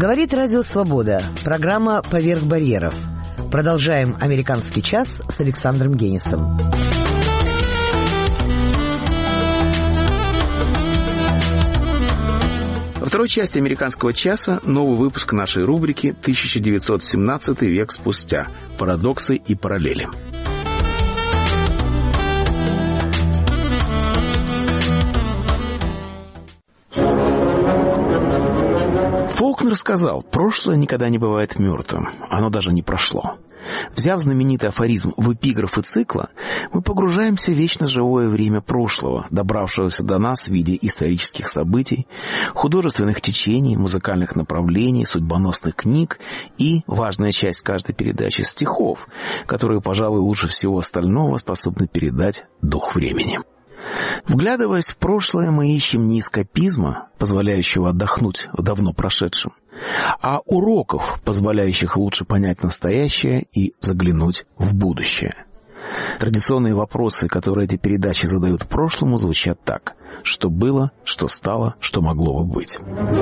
Говорит Радио Свобода. Программа «Поверх барьеров». Продолжаем «Американский час» с Александром Генисом. Во второй части «Американского часа» новый выпуск нашей рубрики «1917 век спустя. Парадоксы и параллели». Фолкнер сказал: «Прошлое никогда не бывает мертвым, оно даже не прошло». Взяв знаменитый афоризм в эпиграфы цикла, мы погружаемся в вечно живое время прошлого, добравшегося до нас в виде исторических событий, художественных течений, музыкальных направлений, судьбоносных книг и, важная часть каждой передачи, стихов, которые, пожалуй, лучше всего остального способны передать дух времени. Вглядываясь в прошлое, мы ищем не эскапизма, позволяющего отдохнуть в давно прошедшем, а уроков, позволяющих лучше понять настоящее и заглянуть в будущее. Традиционные вопросы, которые эти передачи задают прошлому, звучат так: что было, что стало, что могло бы быть.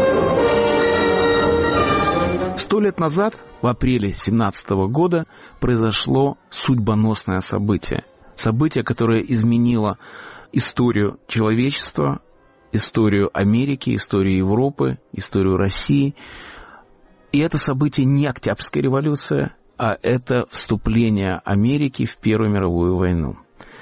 100 лет назад, в апреле 1917 года, произошло судьбоносное событие. Событие, которое изменило историю человечества, историю Америки, историю Европы, историю России. И это событие не Октябрьская революция, а это вступление Америки в Первую мировую войну.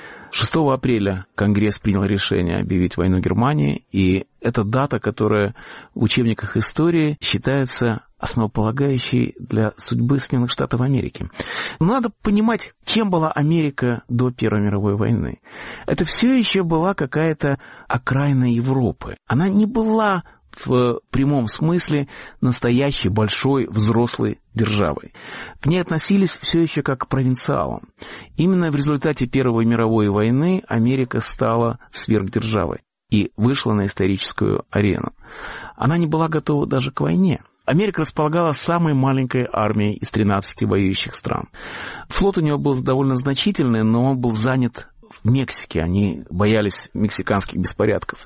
6 апреля Конгресс принял решение объявить войну Германии, и это дата, которая в учебниках истории считается основополагающей для судьбы Соединенных Штатов Америки. Надо понимать, чем была Америка до Первой мировой войны. Это все еще была какая-то окраина Европы. Она не была в прямом смысле настоящей большой взрослой державой. К ней относились все еще как к провинциалам. Именно в результате Первой мировой войны Америка стала сверхдержавой и вышла на историческую арену. Она не была готова даже к войне. Америка располагала самой маленькой армией из 13 воюющих стран. Флот у него был довольно значительный, но он был занят в Мексике. Они боялись мексиканских беспорядков.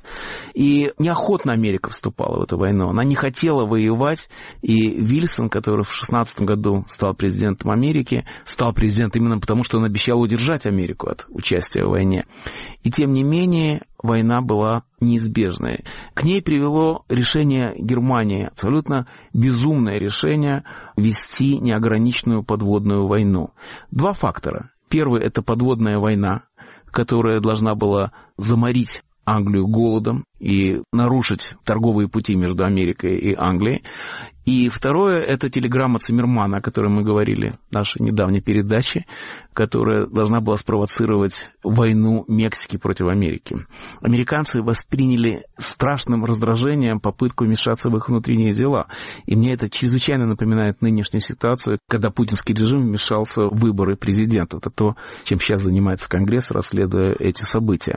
И неохотно Америка вступала в эту войну. Она не хотела воевать. И Вильсон, который в 16 году стал президентом Америки, стал президентом именно потому, что он обещал удержать Америку от участия в войне. И тем не менее, война была неизбежной. К ней привело решение Германии, абсолютно безумное решение вести неограниченную подводную войну. Два фактора. Первый – это подводная война, которая должна была заморить Англию голодом и нарушить торговые пути между Америкой и Англией. И второе – это телеграмма Циммермана, о которой мы говорили в нашей недавней передаче, которая должна была спровоцировать войну Мексики против Америки. Американцы восприняли страшным раздражением попытку вмешаться в их внутренние дела. И мне это чрезвычайно напоминает нынешнюю ситуацию, когда путинский режим вмешался в выборы президента. Это то, чем сейчас занимается Конгресс, расследуя эти события.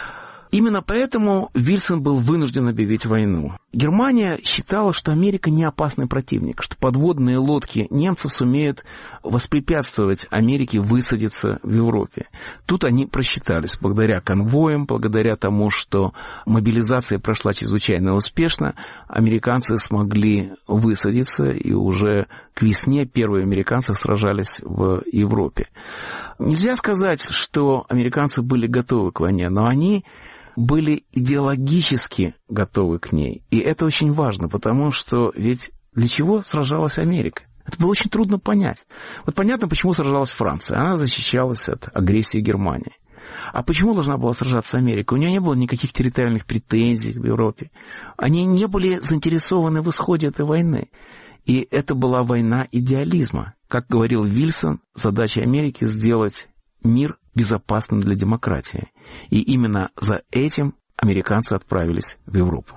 Именно поэтому Вильсон был вынужден объявить войну. Германия считала, что Америка не опасный противник, что подводные лодки немцев сумеют воспрепятствовать Америке высадиться в Европе. Тут они просчитались благодаря конвоям, благодаря тому, что мобилизация прошла чрезвычайно успешно. Американцы смогли высадиться, и уже к весне первые американцы сражались в Европе. Нельзя сказать, что американцы были готовы к войне, но они были идеологически готовы к ней. И это очень важно, потому что ведь для чего сражалась Америка? Это было очень трудно понять. Вот понятно, почему сражалась Франция. Она защищалась от агрессии Германии. А почему должна была сражаться Америка? У нее не было никаких территориальных претензий в Европе. Они не были заинтересованы в исходе этой войны. И это была война идеализма. Как говорил Вильсон, задача Америки сделать мир безопасным для демократии. И именно за этим американцы отправились в Европу.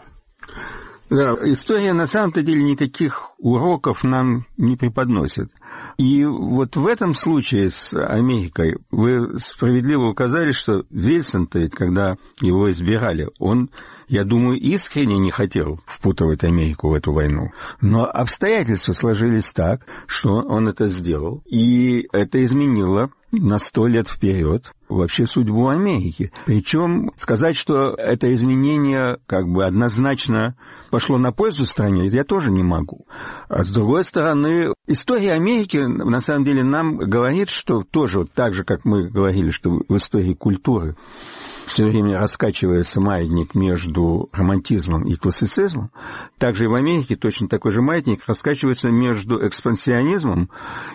Да, история на самом-то деле никаких уроков нам не преподносит. И вот в этом случае с Америкой вы справедливо указали, что Вильсон-то ведь, когда его избирали, он, я думаю, искренне не хотел впутывать Америку в эту войну. Но обстоятельства сложились так, что он это сделал, и это изменило на 100 лет вперед вообще судьбу Америки. Причем сказать, что это изменение как бы однозначно пошло на пользу стране, я тоже не могу. А с другой стороны, история Америки на самом деле нам говорит, что тоже вот так же, как мы говорили, что в истории культуры все время раскачивается маятник между романтизмом и классицизмом, также и в Америке точно такой же маятник раскачивается между экспансионизмом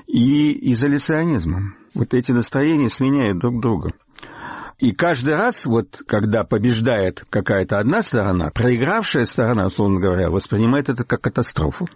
и изоляционизмом. Вот эти настроения сменяют друг друга. И каждый раз, вот, когда побеждает какая-то одна сторона, проигравшая сторона, условно говоря, воспринимает это как катастрофу.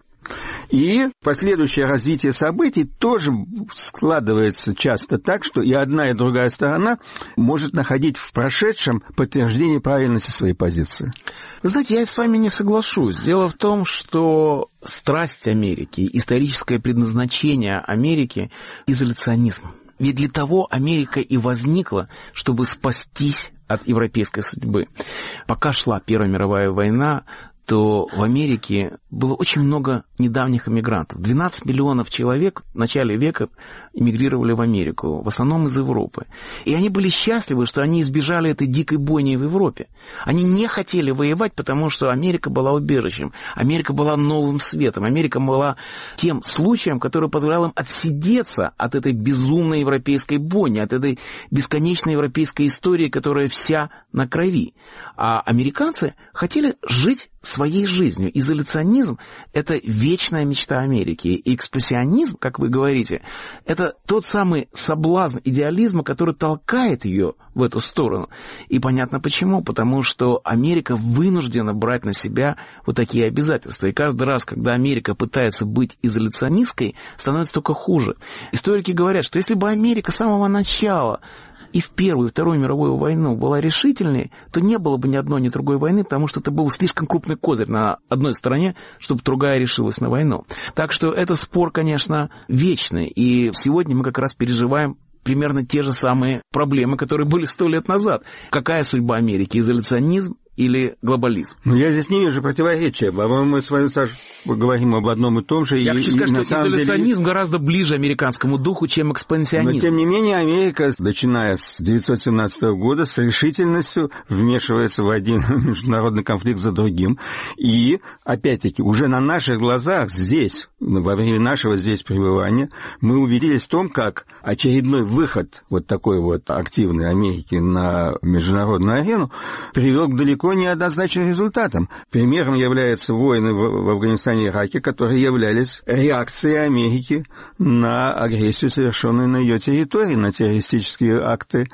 И последующее развитие событий тоже складывается часто так, что и одна, и другая сторона может находить в прошедшем подтверждение правильности своей позиции. Вы знаете, я с вами не соглашусь. Дело в том, что страсть Америки, историческое предназначение Америки – изоляционизм. Ведь для того Америка и возникла, чтобы спастись от европейской судьбы. Пока шла Первая мировая война, то в Америке было очень много недавних эмигрантов. 12 миллионов человек в начале века эмигрировали в Америку, в основном из Европы. И они были счастливы, что они избежали этой дикой бойни в Европе. Они не хотели воевать, потому что Америка была убежищем, Америка была новым светом, Америка была тем случаем, который позволял им отсидеться от этой безумной европейской бойни, от этой бесконечной европейской истории, которая вся на крови. А американцы хотели жить своей жизнью. Изоляционизм – это вечная мечта Америки. И экспрессионизм, как вы говорите, это тот самый соблазн идеализма, который толкает ее в эту сторону. И понятно почему. Потому что Америка вынуждена брать на себя вот такие обязательства. И каждый раз, когда Америка пытается быть изоляционисткой, становится только хуже. Историки говорят, что если бы Америка с самого начала и в Первую, и Вторую мировую войну была решительной, то не было бы ни одной, ни другой войны, потому что это был слишком крупный козырь на одной стороне, чтобы другая решилась на войну. Так что это спор, конечно, вечный. И сегодня мы как раз переживаем примерно те же самые проблемы, которые были 100 лет назад. Какая судьба Америки? Изоляционизм или глобализм? Ну, я здесь не вижу противоречия. Мы с вами, Саша, говорим об одном и том же. Я хочу сказать, что изоляционизм гораздо ближе американскому духу, чем экспансионизм. Но, тем не менее, Америка, начиная с 1917 года, с решительностью вмешивается в один международный конфликт за другим. И, опять-таки, уже на наших глазах здесь, во время нашего здесь пребывания, мы убедились в том, как очередной выход вот такой вот активной Америки на международную арену привел к далеко неоднозначным результатам. Примером являются войны в Афганистане и Ираке, которые являлись реакцией Америки на агрессию, совершенную на ее территории, на террористические акты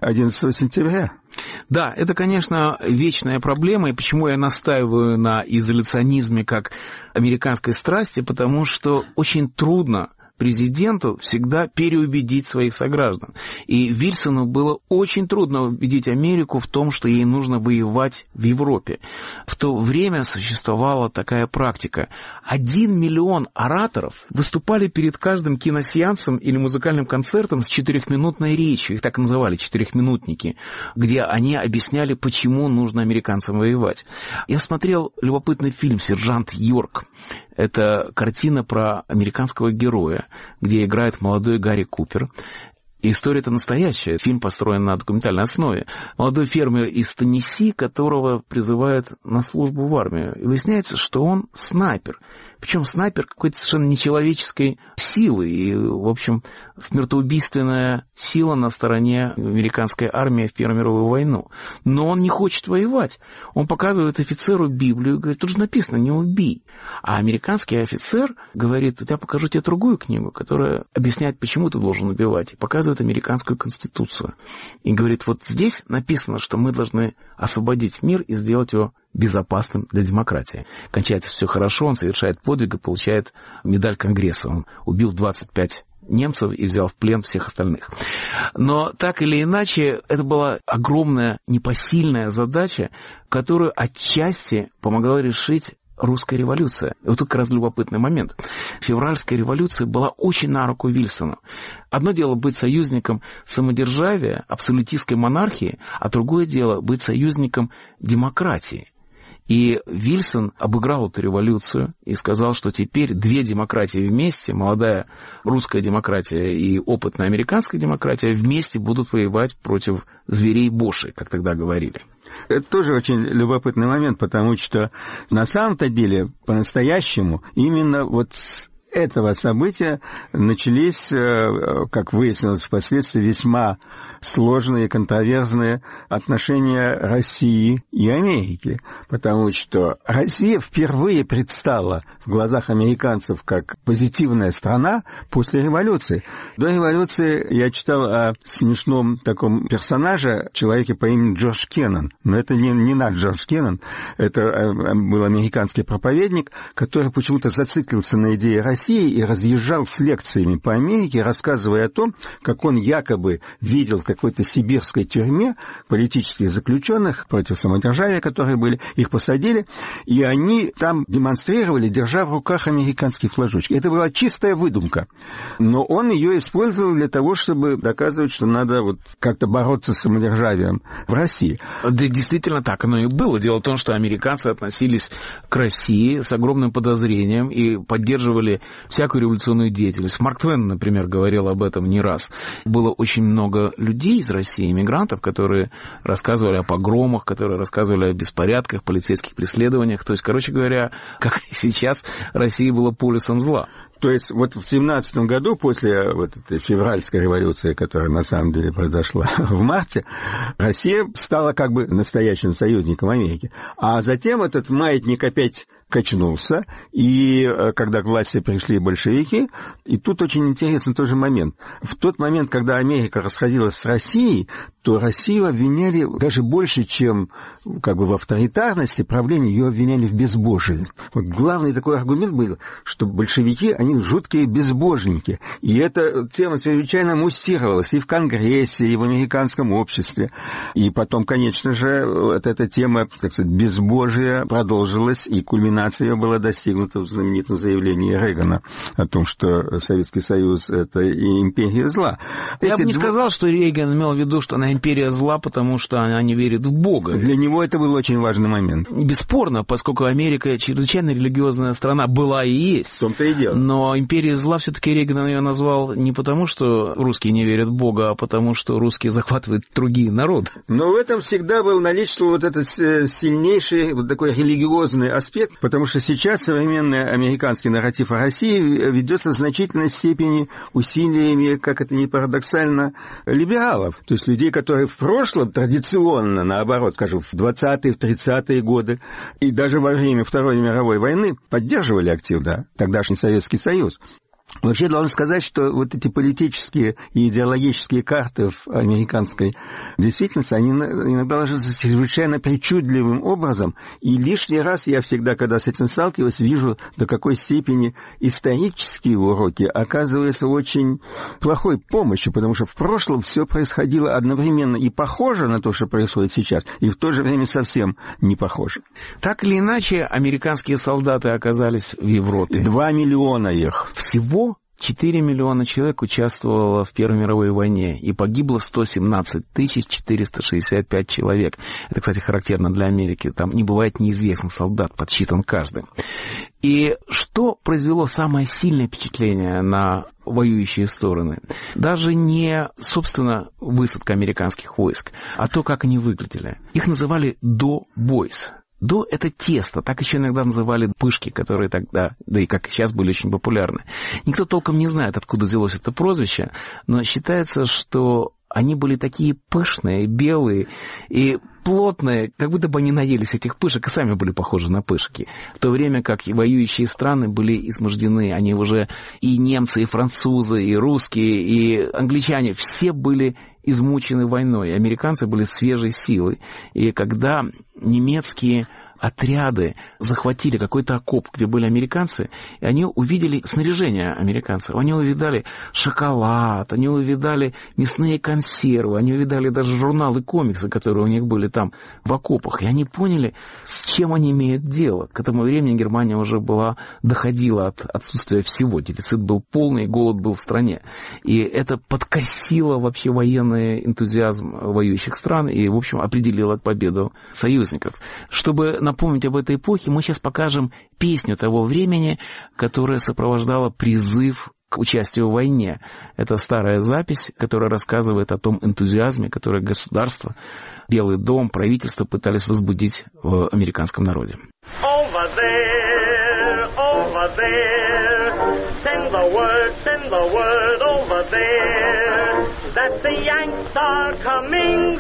11 сентября. Да, это, конечно, вечная проблема, и почему я настаиваю на изоляционизме как американской страсти, потому что очень трудно президенту всегда переубедить своих сограждан. И Вильсону было очень трудно убедить Америку в том, что ей нужно воевать в Европе. В то время существовала такая практика. 1 миллион ораторов выступали перед каждым киносеансом или музыкальным концертом с 4-минутной речью, их так называли, 4-минутники, где они объясняли, почему нужно американцам воевать. Я смотрел любопытный фильм «Сержант Йорк». Это картина про американского героя, где играет молодой Гарри Купер. История-то настоящая. Фильм построен на документальной основе. Молодой фермер из Теннесси, которого призывают на службу в армию. И выясняется, что он снайпер. Причем снайпер какой-то совершенно нечеловеческой силы. И, в общем, смертоубийственная сила на стороне американской армии в Первую мировую войну. Но он не хочет воевать. Он показывает офицеру Библию и говорит, тут же написано «не убий». А американский офицер говорит, я покажу тебе другую книгу, которая объясняет, почему ты должен убивать. И показывает американскую конституцию. И говорит, вот здесь написано, что мы должны освободить мир и сделать его безопасным для демократии. Кончается все хорошо, он совершает подвиг и получает медаль Конгресса. Он убил 25 немцев и взял в плен всех остальных. Но так или иначе, это была огромная непосильная задача, которую отчасти помогла решить русская революция. И вот тут как раз любопытный момент. Февральская революция была очень на руку Вильсону. Одно дело быть союзником самодержавия, абсолютистской монархии, а другое дело быть союзником демократии. И Вильсон обыграл эту революцию и сказал, что теперь две демократии вместе, молодая русская демократия и опытная американская демократия, вместе будут воевать против зверей Божий, как тогда говорили. Это тоже очень любопытный момент, потому что на самом-то деле, по-настоящему, именно вот с этого события начались, как выяснилось впоследствии, весьма сложные, контроверсные отношения России и Америки, потому что Россия впервые предстала в глазах американцев как позитивная страна после революции. До революции я читал о смешном таком персонаже, человеке по имени Джордж Кеннон. Но это не наш Джордж Кеннон, это был американский проповедник, который почему-то зациклился на идее России и разъезжал с лекциями по Америке, рассказывая о том, как он якобы видел в какой-то сибирской тюрьме политических заключенных против самодержавия, которые были, их посадили, и они там демонстрировали, держа в руках американские флажочки. Это была чистая выдумка, но он ее использовал для того, чтобы доказывать, что надо вот как-то бороться с самодержавием в России. Да, действительно так оно и было. Дело в том, что американцы относились к России с огромным подозрением и поддерживали всякую революционную деятельность. Марк Твен, например, говорил об этом не раз. Было очень много людей из России, иммигрантов, которые рассказывали о погромах, которые рассказывали о беспорядках, полицейских преследованиях. То есть, короче говоря, как сейчас Россия была полюсом зла. То есть вот в 17 году, после вот этой февральской революции, которая на самом деле произошла в марте, Россия стала как бы настоящим союзником Америки. А затем этот маятник опять качнулся, и когда к власти пришли большевики, и тут очень интересный тоже момент. В тот момент, когда Америка расходилась с Россией, то Россию обвиняли даже больше, чем как бы в авторитарности правления, ее обвиняли в безбожии. Вот главный такой аргумент был, что большевики, они жуткие безбожники. И эта тема чрезвычайно муссировалась и в Конгрессе, и в американском обществе. И потом, конечно же, вот эта тема, так сказать, безбожия продолжилась, и кульминация ее была достигнута в знаменитом заявлении Рейгана о том, что Советский Союз — это и империя зла. Я бы не сказал, что Рейган имел в виду, что она империя зла, потому что она не верит в Бога. Для него это был очень важный момент. Бесспорно, поскольку Америка чрезвычайно религиозная страна была и есть. В том-то и дело. Но империя зла все-таки Рейган ее назвал не потому, что русские не верят в Бога, а потому, что русские захватывают другие народы. Но в этом всегда был наличествовал вот этот сильнейший вот такой религиозный аспект, потому что сейчас современный американский нарратив о России ведется в значительной степени усилиями, как это ни парадоксально, либералов. То есть людей, которые в прошлом традиционно, наоборот, скажем, в 20-е, в 30-е годы и даже во время Второй мировой войны поддерживали активно тогдашний Советский Союз. Вообще, должен сказать, что вот эти политические и идеологические карты в американской действительности, они иногда ложатся чрезвычайно причудливым образом, и лишний раз я всегда, когда с этим сталкиваюсь, вижу, до какой степени исторические уроки оказываются очень плохой помощью, потому что в прошлом все происходило одновременно и похоже на то, что происходит сейчас, и в то же время совсем не похоже. Так или иначе, американские солдаты оказались в Европе. 2 миллиона их. Всего 4 миллиона человек участвовало в Первой мировой войне, и погибло 117 465 человек. Это, кстати, характерно для Америки. Там не бывает неизвестных солдат, подсчитан каждый. И что произвело самое сильное впечатление на воюющие стороны? Даже не, собственно, высадка американских войск, а то, как они выглядели. Их называли «до-бойс». До — это тесто, так еще иногда называли пышки, которые тогда, да и как сейчас, были очень популярны. Никто толком не знает, откуда взялось это прозвище, но считается, что они были такие пышные, белые и плотные, как будто бы они наелись этих пышек и сами были похожи на пышки. В то время как и воюющие страны были измождены, они уже и немцы, и французы, и русские, и англичане, все были измучены войной. Американцы были свежей силой. И когда немецкие отряды захватили какой-то окоп, где были американцы, и они увидели снаряжение американцев. Они увидали шоколад, они увидали мясные консервы, они увидали даже журналы, комиксы, которые у них были там в окопах. И они поняли, с чем они имеют дело. К этому времени Германия уже доходила от отсутствия всего. Дефицит был полный, голод был в стране. И это подкосило вообще военный энтузиазм воюющих стран и, в общем, определило победу союзников. Чтобы напомнить об этой эпохе, мы сейчас покажем песню того времени, которая сопровождала призыв к участию в войне. Это старая запись, которая рассказывает о том энтузиазме, который государство, Белый дом, правительство пытались возбудить в американском народе. Over there, send the word over there, that the Yanks are coming,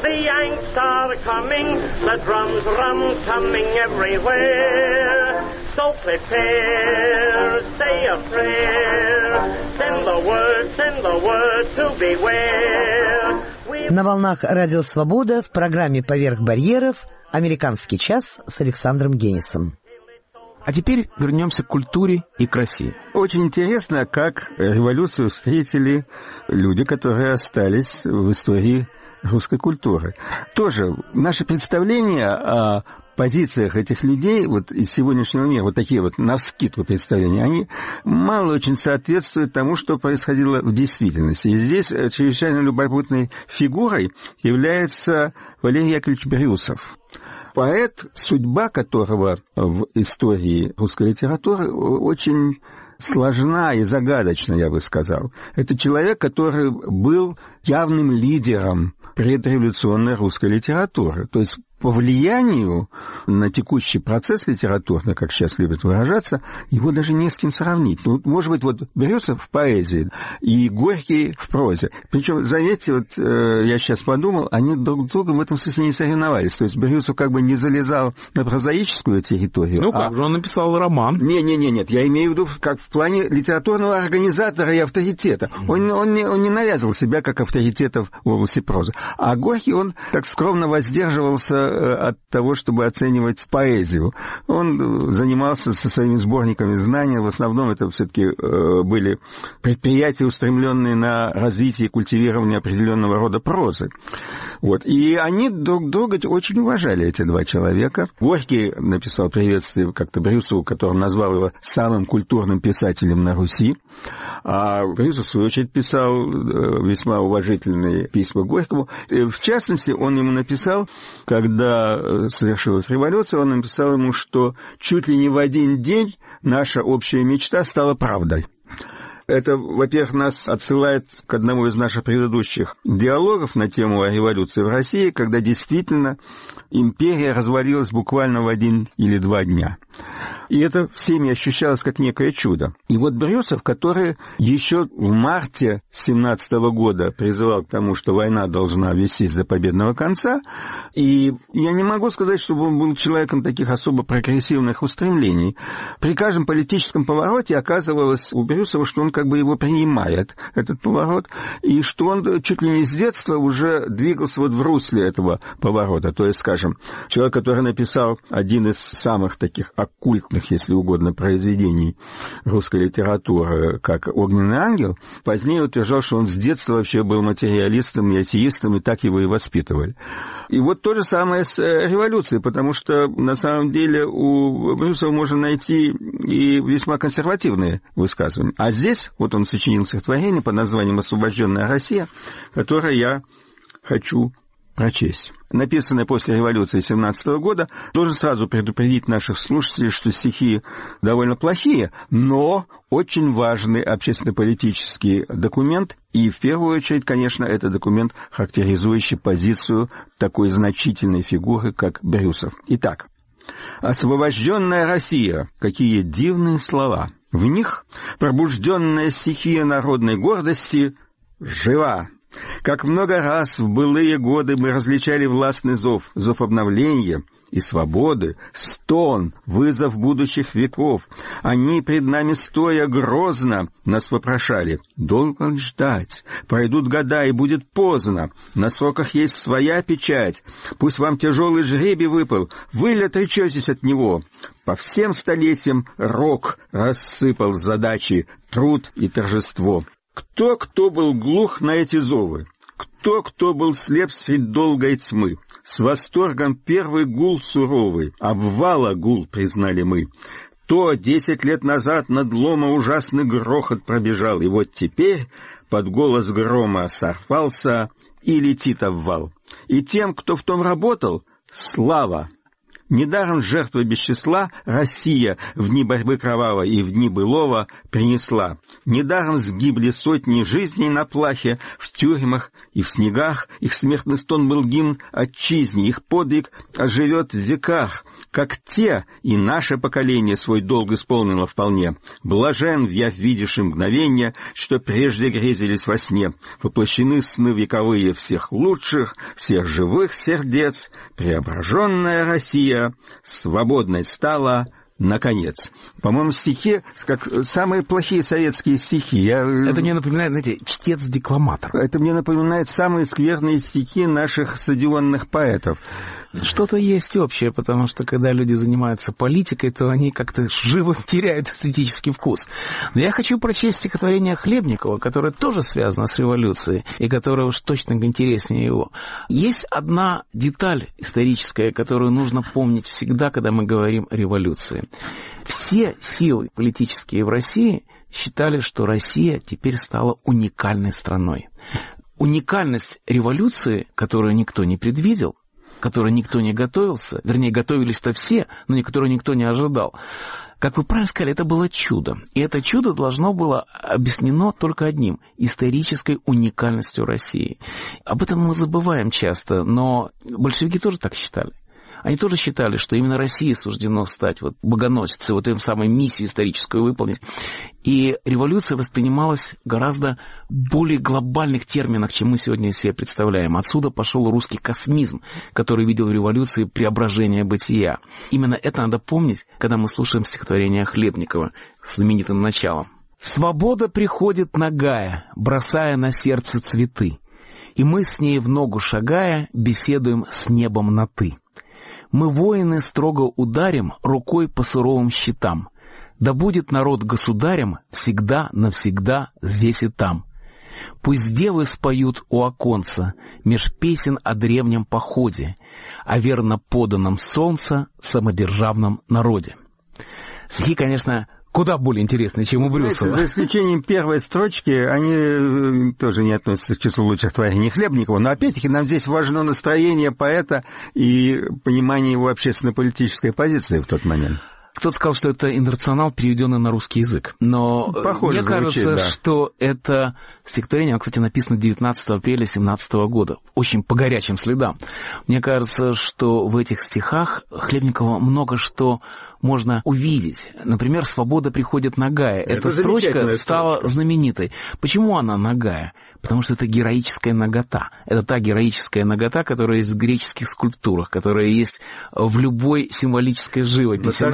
the drums coming everywhere, so prepare, say a prayer, send the word to beware. На волнах Радио Свобода в программе «Поверх барьеров» «Американский час» с Александром Генисом. А теперь вернемся к культуре и красе. Очень интересно, как революцию встретили люди, которые остались в истории русской культуры. Тоже наше представление о позициях этих людей вот из сегодняшнего мира, вот такие вот навскидку представления, они мало очень соответствуют тому, что происходило в действительности. И здесь чрезвычайно любопытной фигурой является Валерий Яковлевич Брюсов. Поэт, судьба которого в истории русской литературы очень сложна и загадочна, я бы сказал. Это человек, который был явным лидером предреволюционной русской литературы. То есть по влиянию на текущий процесс литературный, как сейчас любят выражаться, его даже не с кем сравнить. Ну, может быть, вот Брюсов в поэзии и Горький в прозе. Причем, заметьте, вот я сейчас подумал, они друг с другом в этом смысле не соревновались. То есть Брюсов как бы не залезал на прозаическую территорию. Ну, как же он написал роман? Нет, я имею в виду как в плане литературного организатора и авторитета. Он не навязывал себя как авторитета в области прозы. А Горький, он так скромно воздерживался от того, чтобы оценивать поэзию. Он занимался со своими сборниками знаний. В основном это все-таки были предприятия, устремленные на развитие и культивирование определенного рода прозы. Вот. И они друг друга очень уважали, эти два человека. Горький написал приветствие как-то Брюсову, которым назвал его самым культурным писателем на Руси. А Брюсов, в свою очередь, писал весьма уважительные письма Горькому. В частности, он ему написал, когда совершилась революция, он написал ему, что чуть ли не в один день наша общая мечта стала правдой. Это, во-первых, нас отсылает к одному из наших предыдущих диалогов на тему о революции в России, когда действительно империя развалилась буквально в 1 или 2 дня. И это всеми ощущалось как некое чудо. И вот Брюсов, который еще в марте 17 года призывал к тому, что война должна вестись до победного конца, и я не могу сказать, чтобы он был человеком таких особо прогрессивных устремлений. При каждом политическом повороте оказывалось у Брюсова, что он как бы его принимает, этот поворот, и что он чуть ли не с детства уже двигался вот в русле этого поворота. То есть, скажем, человек, который написал один из самых таких оккультных, если угодно, произведений русской литературы, как «Огненный ангел», позднее утверждал, что он с детства вообще был материалистом и атеистом, и так его и воспитывали. И вот то же самое с революцией, потому что на самом деле у Брюсова можно найти и весьма консервативные высказывания. А здесь вот он сочинил стихотворение под названием «Освобожденная Россия», которое я хочу прочесть. Написанное после революции 17 года, должен сразу предупредить наших слушателей, что стихи довольно плохие, но очень важный общественно-политический документ, и в первую очередь, конечно, это документ, характеризующий позицию такой значительной фигуры, как Брюсов. Итак, «Освобожденная Россия» — какие дивные слова! В них пробужденная стихия народной гордости жива. Как много раз в былые годы мы различали властный зов, зов обновления и свободы, стон, вызов будущих веков. Они пред нами стоя грозно нас вопрошали: долго ли ждать? Пройдут года, и будет поздно. На сроках есть своя печать. Пусть вам тяжелый жребий выпал, вы ли отречетесь от него? По всем столетиям рок рассыпал задачи, труд и торжество. Кто был глух на эти зовы? Кто был слеп средь долгой тьмы? С восторгом первый гул суровый, обвала гул признали мы. То 10 лет назад над лома ужасный грохот пробежал, и вот теперь под голос грома сорвался и летит обвал. И тем, кто в том работал, слава. Недаром жертвы без числа Россия в дни борьбы кровавой и в дни былого принесла. Недаром сгибли сотни жизней на плахе, в тюрьмах и в снегах. Их смертный стон был гимн отчизне, их подвиг оживет в веках. Как те, и наше поколение свой долг исполнило вполне. Блажен я, видевший мгновенье, что прежде грезились во сне. Воплощены сны вековые всех лучших, всех живых сердец. Преображенная Россия свободной стала наконец. По-моему, стихи, как самые плохие советские стихи. Это мне напоминает, знаете, чтец-декламатор. Это мне напоминает самые скверные стихи наших стадионных поэтов. Что-то есть общее, потому что когда люди занимаются политикой, то они как-то живо теряют эстетический вкус. Но я хочу прочесть стихотворение Хлебникова, которое тоже связано с революцией, и которое уж точно интереснее его. Есть одна деталь историческая, которую нужно помнить всегда, когда мы говорим о революции. Все силы политические в России считали, что Россия теперь стала уникальной страной. Уникальность революции, которую никто не предвидел, которой никто не готовился, вернее, готовились-то все, но которую никто не ожидал. Как вы правильно сказали, это было чудо. И это чудо должно было объяснено только одним – исторической уникальностью России. Об этом мы забываем часто, но большевики тоже так считали. Они тоже считали, что именно России суждено стать богоносицей, эту самую миссию историческую выполнить. И революция воспринималась гораздо более глобальных терминах, чем мы сегодня себе представляем. Отсюда пошел русский космизм, который видел в революции преображение бытия. Именно это надо помнить, когда мы слушаем стихотворение Хлебникова с знаменитым началом. «Свобода приходит нагая, бросая на сердце цветы, и мы с ней в ногу шагая беседуем с небом на «ты». Мы, воины, строго ударим рукой по суровым щитам. Да будет народ государем всегда, навсегда, здесь и там. Пусть девы споют у оконца меж песен о древнем походе, о верно поданном солнца самодержавном народе». Стихи, конечно, куда более интересные, чем у Брюсова. За исключением первой строчки, они тоже не относятся к числу лучших творений Хлебникова, но опять-таки нам здесь важно настроение поэта и понимание его общественно-политической позиции в тот момент. Кто-то сказал, что это интернационал, переведенный на русский язык. Но похоже, мне кажется, звучит, да, что это стихотворение, оно, кстати, написано 19 апреля 1917 года, очень по горячим следам. Мне кажется, что в этих стихах Хлебникова много что можно увидеть. Например, «Свобода приходит нагая». Эта строчка стала знаменитой. Почему она нагая? Потому что это героическая нагота. Это та героическая нагота, которая есть в греческих скульптурах, которая есть в любой символической живописи.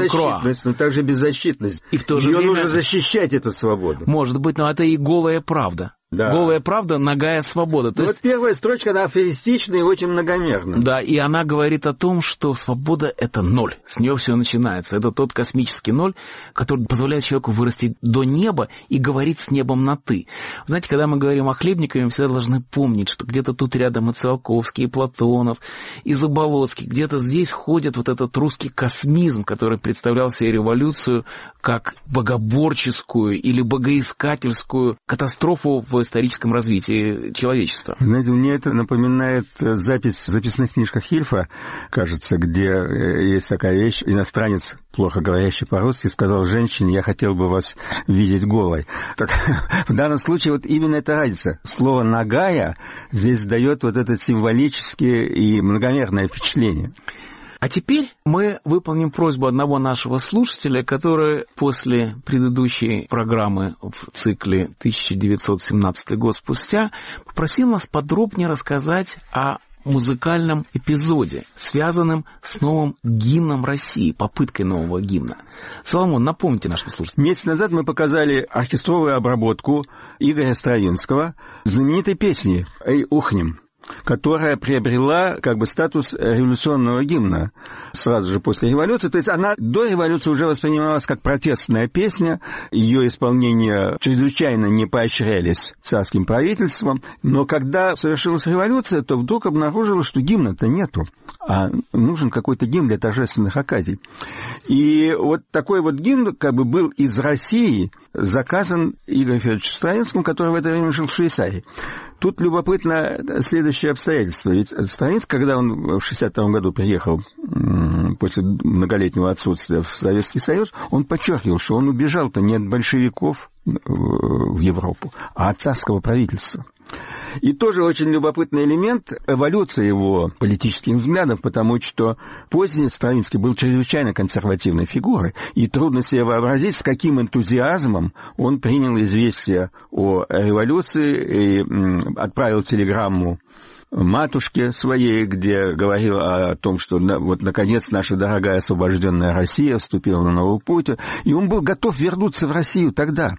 Но также беззащитность. И в то же время нужно защищать, эту свободу. Может быть, но это и голая правда. Да. Голая правда, нагая свобода. То есть... первая строчка, она афористична и очень многомерна. Да, и она говорит о том, что свобода — это ноль. С нее все начинается. Это тот космический ноль, который позволяет человеку вырасти до неба и говорить с небом на «ты». Знаете, когда мы говорим о Хлебникове, мы всегда должны помнить, что где-то тут рядом и Циолковский, и Платонов, и Заболоцкий. Где-то здесь ходит этот русский космизм, который представлял себе революцию как богоборческую или богоискательскую катастрофу в историческом развитии человечества. Знаете, мне это напоминает запись в записных книжках Ильфа, кажется, где есть такая вещь: иностранец, плохо говорящий по-русски, сказал женщине: «Я хотел бы вас видеть голой». Так, в данном случае именно эта разница. Слово «нагая» здесь дает это символическое и многомерное впечатление. А теперь мы выполним просьбу одного нашего слушателя, который после предыдущей программы в цикле «1917 год спустя» попросил нас подробнее рассказать о музыкальном эпизоде, связанном с новым гимном России, попыткой нового гимна. Соломон, напомните нашим слушателям. Месяц назад мы показали оркестровую обработку Игоря Стравинского знаменитой песни «Эй, ухнем», которая приобрела статус революционного гимна сразу же после революции. То есть она до революции уже воспринималась как протестная песня, ее исполнение чрезвычайно не поощрялись царским правительством, но когда совершилась революция, то вдруг обнаружилось, что гимна-то нету, а нужен какой-то гимн для торжественных оказий. И такой гимн был из России заказан Игорю Федоровичу Стравинскому, который в это время жил в Швейцарии. Тут любопытно следующее обстоятельство. Ведь Стравинский, когда он в 1962 году приехал после многолетнего отсутствия в Советский Союз, он подчеркивал, что он убежал-то не от большевиков в Европу, а от царского правительства. И тоже очень любопытный элемент — эволюция его политических взглядов, потому что поздний Стравинский был чрезвычайно консервативной фигурой, и трудно себе вообразить, с каким энтузиазмом он принял известие о революции и отправил телеграмму матушке своей, где говорил о том, что вот, наконец, наша дорогая освобожденная Россия вступила на новый путь, и он был готов вернуться в Россию тогда.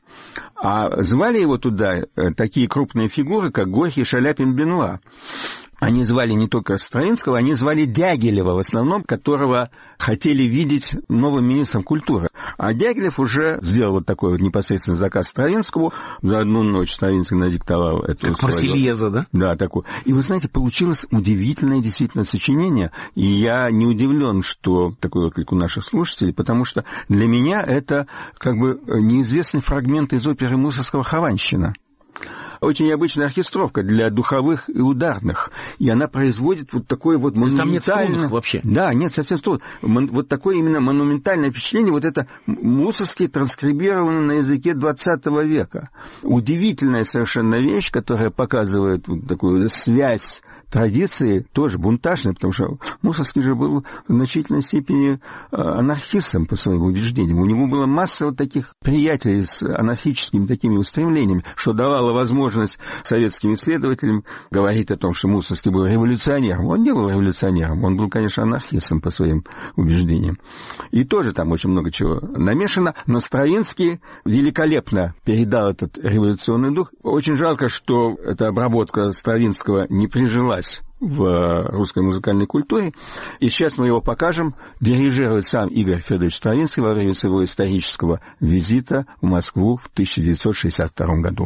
А звали его туда такие крупные фигуры, как Горький, Шаляпин, Бенуа. Они звали не только Стравинского, они звали Дягилева, в основном, которого хотели видеть новым министром культуры. А Дягилев уже сделал вот такой вот непосредственный заказ Стравинскому. За одну ночь Стравинский надиктовал это. Как Марсельеза, да? Да, такой. И вы знаете, получилось удивительное действительно сочинение. И я не удивлен, что такой отклик у наших слушателей, потому что для меня это как бы неизвестный фрагмент из оперы Мусоргского «Хованщина». Очень необычная оркестровка для духовых и ударных. И она производит вот такое вот монументальное... Там нет струнных вообще? Да, нет совсем струн. Вот такое именно монументальное впечатление. Вот это Мусоргский транскрибировано на языке 20 века. Удивительная совершенно вещь, которая показывает вот такую связь традиции, тоже бунтажной, потому что Мусоргский же был в значительной степени анархистом по своим убеждениям. У него была масса вот таких приятелей с анархическими такими устремлениями, что давало возможность советским исследователям говорить о том, что Мусоргский был революционером. Он не был революционером, он был, конечно, анархистом по своим убеждениям. И тоже там очень много чего намешано, но Стравинский великолепно передал этот революционный дух. Очень жалко, что эта обработка Стравинского не прижилась в русской музыкальной культуре. И сейчас мы его покажем. Дирижирует сам Игорь Федорович Стравинский во время своего исторического визита в Москву в 1962 году.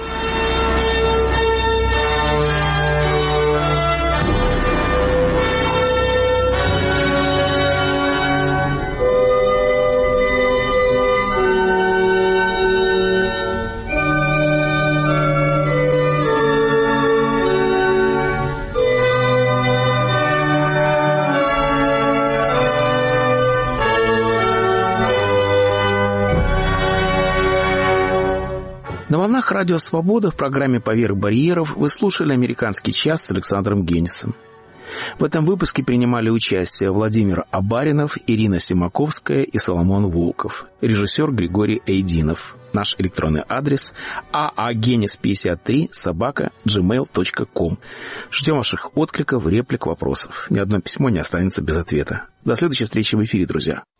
На волнах Радио Свобода в программе «Поверх барьеров» вы слушали «Американский час» с Александром Генисом. В этом выпуске принимали участие Владимир Абаринов, Ирина Симаковская и Соломон Волков. Режиссер Григорий Эйдинов. Наш электронный адрес aagenis53@gmail.com. Ждем ваших откликов, реплик, вопросов. Ни одно письмо не останется без ответа. До следующей встречи в эфире, друзья.